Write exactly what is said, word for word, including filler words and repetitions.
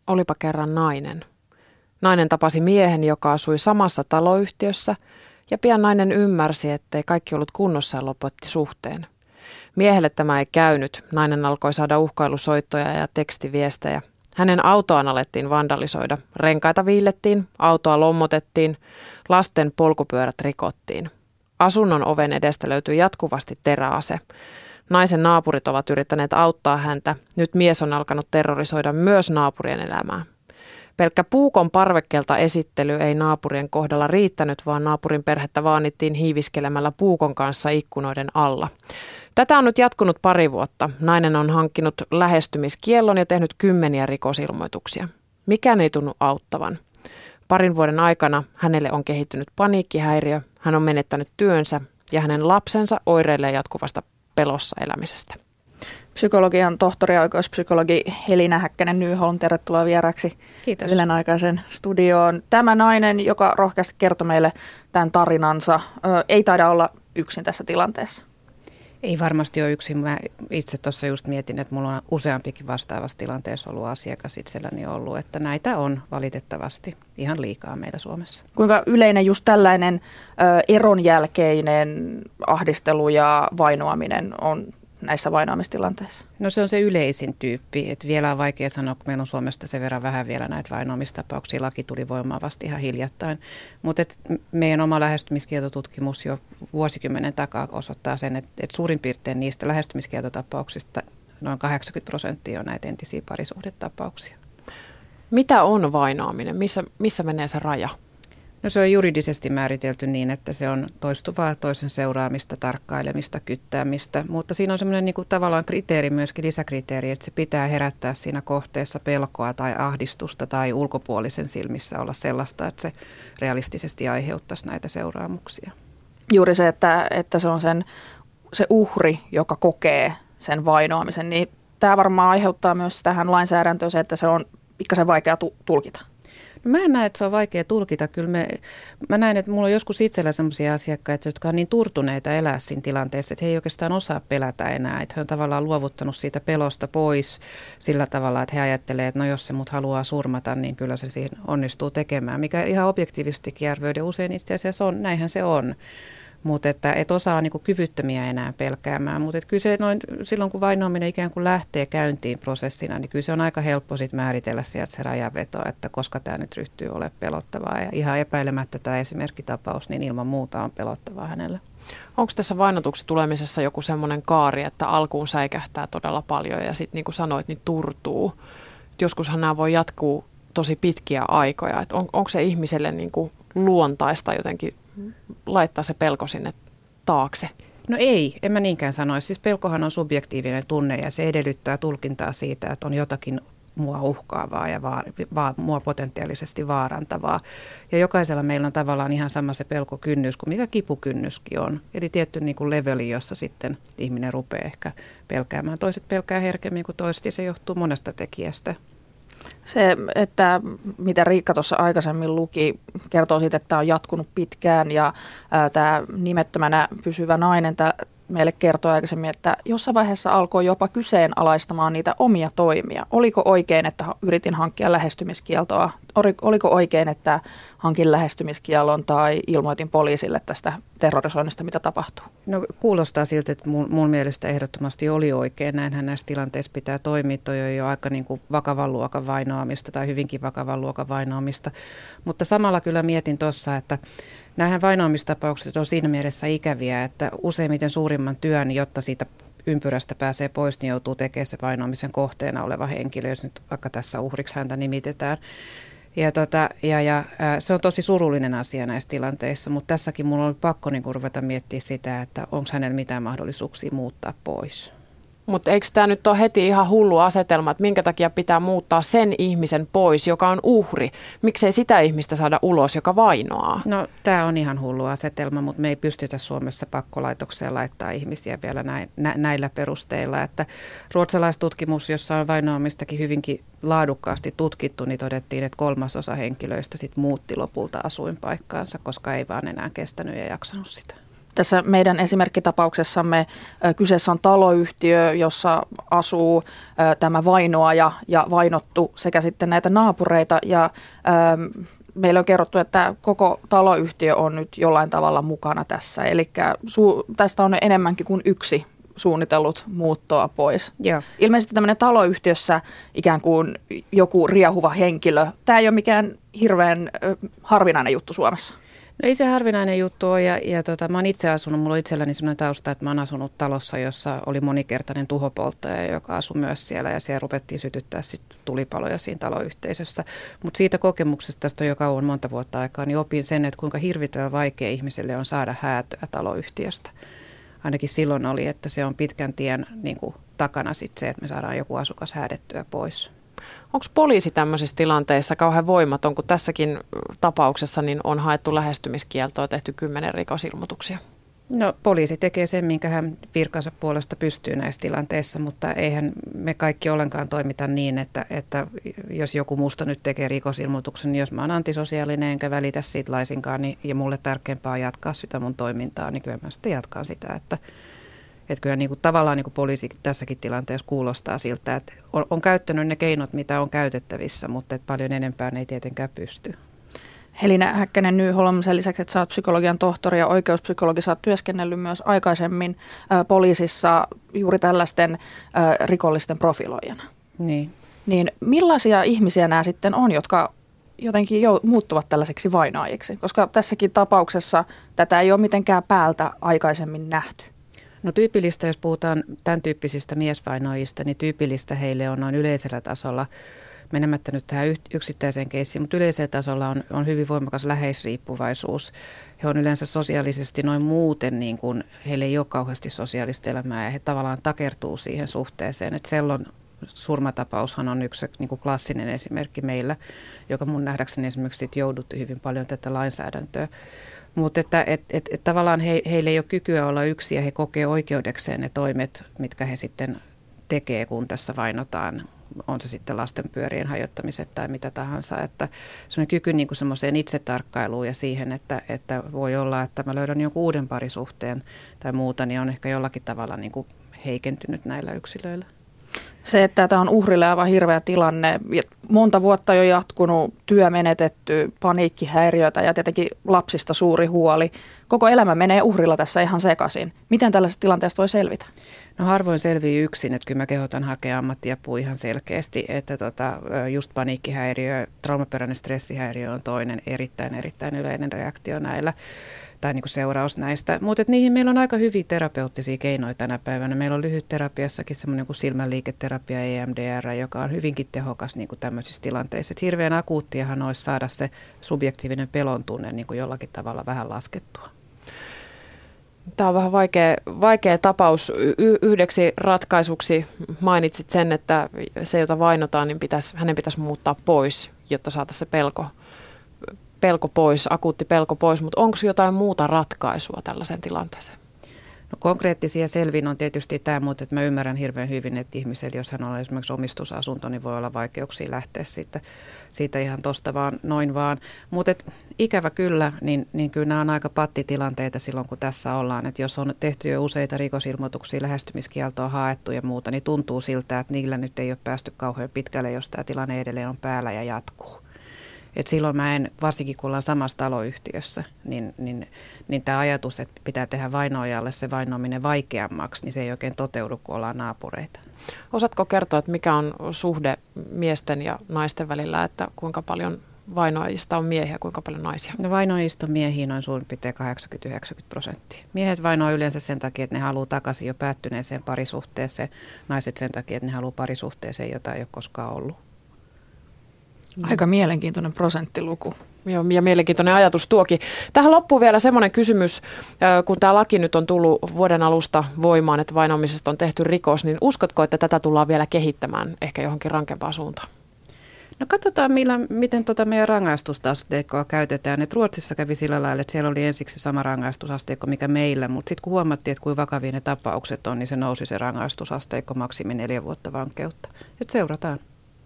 olipa kerran nainen. Nainen tapasi miehen, joka asui samassa taloyhtiössä, ja pian nainen ymmärsi, ettei kaikki ollut kunnossa ja lopetti suhteen. Miehelle tämä ei käynyt. Nainen alkoi saada uhkailusoittoja ja tekstiviestejä. Hänen autoaan alettiin vandalisoida. Renkaita viillettiin, autoa lommotettiin, lasten polkupyörät rikottiin. Asunnon oven edestä löytyi jatkuvasti teräase. Naisen naapurit ovat yrittäneet auttaa häntä. Nyt mies on alkanut terrorisoida myös naapurien elämää. Pelkkä puukon parvekkeelta esittely ei naapurien kohdalla riittänyt, vaan naapurin perhettä vaanittiin hiiviskelemällä puukon kanssa ikkunoiden alla. Tätä on nyt jatkunut pari vuotta. Nainen on hankkinut lähestymiskiellon ja tehnyt kymmeniä rikosilmoituksia. Mikään ei tunnu auttavan. Parin vuoden aikana hänelle on kehittynyt paniikkihäiriö, hän on menettänyt työnsä ja hänen lapsensa oireilee jatkuvasta pelossa elämisestä. Psykologian tohtori ja oikeuspsykologi Helina Häkkänen-Nyholm, tervetuloa vieraksi Ylen aikaisen studioon. Tämä nainen, joka rohkeasti kertoi meille tämän tarinansa, ei taida olla yksin tässä tilanteessa. Ei varmasti ole yksin. Mä itse tuossa just mietin, että mulla on useampikin vastaavassa tilanteessa ollut asiakas itselläni ollut, että näitä on valitettavasti ihan liikaa meillä Suomessa. Kuinka yleinen just tällainen ö, eron jälkeinen ahdistelu ja vainoaminen on näissä vainoamistilanteissa? No se on se yleisin tyyppi, että vielä on vaikea sanoa, kun meillä on Suomesta sen verran vähän vielä näitä vainoamistapauksia. Laki tuli voimaan vasta ihan hiljattain, mutta meidän oma lähestymiskieltotutkimus jo vuosikymmenen takaa osoittaa sen, että, että suurin piirtein niistä lähestymiskieltotapauksista noin kahdeksankymmentä prosenttia on näitä entisiä parisuhdetapauksia. Mitä on vainoaminen? Missä, missä menee se raja? No se on juridisesti määritelty niin, että se on toistuvaa toisen seuraamista, tarkkailemista, kyttäämistä, mutta siinä on semmoinen niin kuin tavallaan kriteeri myöskin, lisäkriteeri, että se pitää herättää siinä kohteessa pelkoa tai ahdistusta tai ulkopuolisen silmissä olla sellaista, että se realistisesti aiheuttaisi näitä seuraamuksia. Juuri se, että, että se on sen, se uhri, joka kokee sen vainoamisen, niin tämä varmaan aiheuttaa myös tähän lainsäädäntöön se, että se on pikkasen vaikea tu- tulkita. No mä en näe, että se on vaikea tulkita. Kyllä me, mä näen, että mulla on joskus itsellä sellaisia asiakkaita, jotka on niin turtuneita elää siinä tilanteessa, että he ei oikeastaan osaa pelätä enää. Että he on tavallaan luovuttanut siitä pelosta pois sillä tavalla, että he ajattelee, että no jos se mut haluaa surmata, niin kyllä se siihen onnistuu tekemään. Mikä ihan objektiivisestikin arvioiden usein itse asiassa on, näinhän se on. Mutta että et osaa niinku kyvyttömiä enää pelkäämään. Mutta kyllä se noin, silloin kun vainoaminen ikään kuin lähtee käyntiin prosessina, niin kyllä se on aika helppo sit määritellä sieltä se rajanveto, että koska tämä nyt ryhtyy olemaan pelottavaa. Ja ihan epäilemättä tämä esimerkkitapaus, niin ilman muuta on pelottavaa hänelle. Onko tässä vainotuksi tulemisessa joku semmoinen kaari, että alkuun säikähtää todella paljon ja sitten niin kuin sanoit, niin turtuu? Joskushan nämä voi jatkuu tosi pitkiä aikoja. Et on, onko se ihmiselle niin kuin luontaista jotenkin laittaa se pelko sinne taakse? No ei, en mä niinkään sanoisi. Siis pelkohan on subjektiivinen tunne ja se edellyttää tulkintaa siitä, että on jotakin mua uhkaavaa ja va- va- mua potentiaalisesti vaarantavaa. Ja jokaisella meillä on tavallaan ihan sama se pelkokynnys kuin mikä kipukynnyskin on. Eli tietty niin kuin leveli, jossa sitten ihminen rupeaa ehkä pelkäämään. Toiset pelkää herkemmin kuin toiset ja se johtuu monesta tekijästä. Se, että mitä Riikka tuossa aikaisemmin luki, kertoo siitä, että tämä on jatkunut pitkään ja ää, tämä nimettömänä pysyvä nainen tämä meille kertoi aikaisemmin, että jossain vaiheessa alkoi jopa kyseenalaistamaan niitä omia toimia. Oliko oikein, että yritin hankkia lähestymiskieltoa? Oliko oikein, että hankin lähestymiskielon tai ilmoitin poliisille tästä terrorisoinnista, mitä tapahtuu? No kuulostaa siltä, että mun, mun mielestä ehdottomasti oli oikein. Näinhän näissä tilanteissa pitää toimia. Toi on jo aika niin kuin vakavan luokan vainoamista tai hyvinkin vakavan luokan vainoamista. Mutta samalla kyllä mietin tuossa, että nämähän vainoamistapaukset on siinä mielessä ikäviä, että useimmiten suurimman työn, jotta siitä ympyrästä pääsee pois, niin joutuu tekemään se vainoamisen kohteena oleva henkilö, jos nyt vaikka tässä uhriksi häntä nimitetään. Ja, tota, ja, ja ää, se on tosi surullinen asia näissä tilanteissa, mutta tässäkin mulla oli pakko niin ruveta miettiä sitä, että onko hänellä mitään mahdollisuuksia muuttaa pois. Mutta eikö tämä nyt ole heti ihan hullu asetelma, että minkä takia pitää muuttaa sen ihmisen pois, joka on uhri? Miksei sitä ihmistä saada ulos, joka vainoaa? No tämä on ihan hullu asetelma, mutta me ei pystytä Suomessa pakkolaitokseen laittaa ihmisiä vielä näin, nä, näillä perusteilla. Että ruotsalaistutkimus, jossa on vainoamistakin hyvinkin laadukkaasti tutkittu, niin todettiin, että kolmasosa henkilöistä sit muutti lopulta asuinpaikkaansa, koska ei vaan enää kestänyt ja jaksanut sitä. Tässä meidän esimerkkitapauksessamme ö, kyseessä on taloyhtiö, jossa asuu ö, tämä vainoaja ja vainottu sekä sitten näitä naapureita. Ja ö, meillä on kerrottu, että koko taloyhtiö on nyt jollain tavalla mukana tässä. Eli su- tästä on enemmänkin kuin yksi suunnitellut muuttoa pois. Joo. Ilmeisesti tämmöinen taloyhtiössä ikään kuin joku riehuva henkilö. Tämä ei ole mikään hirveän ö, harvinainen juttu Suomessa. No ei se harvinainen juttu ole, ja, ja tota, mä oon itse asunut, mulla on itselläni sellainen tausta, että mä oon asunut talossa, jossa oli monikertainen tuhopolttaja, joka asui myös siellä, ja siellä rupettiin sytyttää sitten tulipaloja siinä taloyhteisössä. Mutta siitä kokemuksesta, tästä on jo kauan monta vuotta aikaa, niin opin sen, että kuinka hirvittävän vaikea ihmiselle on saada häätöä taloyhtiöstä. Ainakin silloin oli, että se on pitkän tien niin kuin, takana sitten se, että me saadaan joku asukas häädettyä pois. Onko poliisi tämmöisissä tilanteissa kauhean voimaton, kun tässäkin tapauksessa niin on haettu lähestymiskieltoa ja tehty kymmenen rikosilmoituksia? No poliisi tekee sen, minkä hän virkansa puolesta pystyy näissä tilanteissa, mutta eihän me kaikki ollenkaan toimita niin, että, että jos joku musta nyt tekee rikosilmoituksen, niin jos mä oon antisosiaalinen enkä välitä siitä laisinkaan niin, ja mulle tärkeämpää on jatkaa sitä mun toimintaa, niin kyllä mä sitten jatkan sitä, että Että kyllä niin kuin, tavallaan niin kuin poliisi tässäkin tilanteessa kuulostaa siltä, että on, on käyttänyt ne keinot, mitä on käytettävissä, mutta että paljon enempää ne ei tietenkään pysty. Helina Häkkänen-Nyholm, sen lisäksi, että sä oot psykologian tohtori ja oikeuspsykologi, sä oot työskennellyt myös aikaisemmin ä, poliisissa juuri tällaisten ä, rikollisten profiloijana. Niin. Niin millaisia ihmisiä nämä sitten on, jotka jotenkin jo muuttuvat tällaiseksi vainoajiksi? Koska tässäkin tapauksessa tätä ei ole mitenkään päältä aikaisemmin nähty. No tyypillistä, jos puhutaan tämän tyyppisistä miesvainoajista, niin tyypillistä heille on noin yleisellä tasolla, menemättä nyt tähän yksittäiseen keissiin, mutta yleisellä tasolla on, on hyvin voimakas läheisriippuvaisuus. He on yleensä sosiaalisesti noin muuten, niin kuin heille ei ole kauheasti sosiaalista elämää ja he tavallaan takertuu siihen suhteeseen. Että Sellon surmatapaushan on yksi niin kuin klassinen esimerkki meillä, joka mun nähdäkseni esimerkiksi sit joudutti hyvin paljon tätä lainsäädäntöä. Mutta että et, et, et tavallaan he, heillä ei ole kykyä olla yksin ja he kokee oikeudekseen ne toimet, mitkä he sitten tekee, kun tässä vainotaan. On se sitten lastenpyörien hajottamiset tai mitä tahansa. Että se on kyky niin kuin semmoiseen itsetarkkailuun ja siihen, että, että voi olla, että mä löydän jonkun uuden parisuhteen tai muuta, niin on ehkä jollakin tavalla niin kuin heikentynyt näillä yksilöillä. Se, että tämä on uhrille aivan hirveä tilanne, monta vuotta jo jatkunut, työ menetetty, paniikkihäiriötä ja tietenkin lapsista suuri huoli. Koko elämä menee uhrilla tässä ihan sekaisin. Miten tällaisesta tilanteesta voi selvitä? No harvoin selviää yksin, että kyllä mä kehotan hakea ammattiapua ihan selkeästi, että tota, just paniikkihäiriö, traumaperäinen stressihäiriö on toinen erittäin erittäin yleinen reaktio näillä. Tai niin kuin seuraus näistä. Mutta niihin meillä on aika hyviä terapeuttisia keinoja tänä päivänä. Meillä on lyhytterapiassakin semmoinen kuin silmänliiketerapia E M D R, joka on hyvinkin tehokas niin kuin tämmöisissä tilanteissa. Et hirveän akuuttiahan olisi saada se subjektiivinen pelon tunne niin kuin jollakin tavalla vähän laskettua. Tämä on vähän vaikea, vaikea tapaus. Y- yhdeksi ratkaisuksi mainitsit sen, että se, jota vainotaan, niin pitäisi, hänen pitäisi muuttaa pois, jotta saataisiin se pelko. pelko pois, akuutti pelko pois, mutta onko jotain muuta ratkaisua tällaiseen tilanteeseen? No konkreettisia selvin on tietysti tämä, mutta että mä ymmärrän hirveän hyvin, että ihmisellä, jos hän on esimerkiksi omistusasunto, niin voi olla vaikeuksia lähteä siitä, siitä ihan tosta vaan, noin vaan. Mutta ikävä kyllä, niin, niin kyllä nämä on aika pattitilanteita silloin, kun tässä ollaan. Että jos on tehty jo useita rikosilmoituksia, lähestymiskieltoa haettu ja muuta, niin tuntuu siltä, että niillä nyt ei ole päästy kauhean pitkälle, jos tämä tilanne edelleen on päällä ja jatkuu. Et silloin mä en, varsinkin kun ollaan samassa taloyhtiössä, niin, niin, niin tämä ajatus, että pitää tehdä vainoajalle se vainoaminen vaikeammaksi, niin se ei oikein toteudu, kun ollaan naapureita. Osaatko kertoa, että mikä on suhde miesten ja naisten välillä, että kuinka paljon vainoajista on miehiä, kuinka paljon naisia? No vainoajista on miehiä noin suurin piirtein kahdeksankymmentä yhdeksänkymmentä prosenttia. Miehet vainoaa yleensä sen takia, että ne haluaa takaisin jo päättyneeseen parisuhteeseen, naiset sen takia, että ne haluaa parisuhteeseen, jota ei ole koskaan ollut. Aika mielenkiintoinen prosenttiluku. Joo, ja mielenkiintoinen ajatus tuokin. Tähän loppuu vielä semmoinen kysymys, kun tämä laki nyt on tullut vuoden alusta voimaan, että vainoamisesta on tehty rikos, niin uskotko, että tätä tullaan vielä kehittämään ehkä johonkin rankempaan suuntaan? No katsotaan, millä, miten tota meidän rangaistusasteikkoa käytetään. Et Ruotsissa kävi sillä lailla, että siellä oli ensiksi sama rangaistusasteikko, mikä meillä, mutta sitten kun huomattiin, että kuinka vakavia ne tapaukset on, niin se nousi se rangaistusasteikko maksimi neljä vuotta vankeutta. Et seurataan.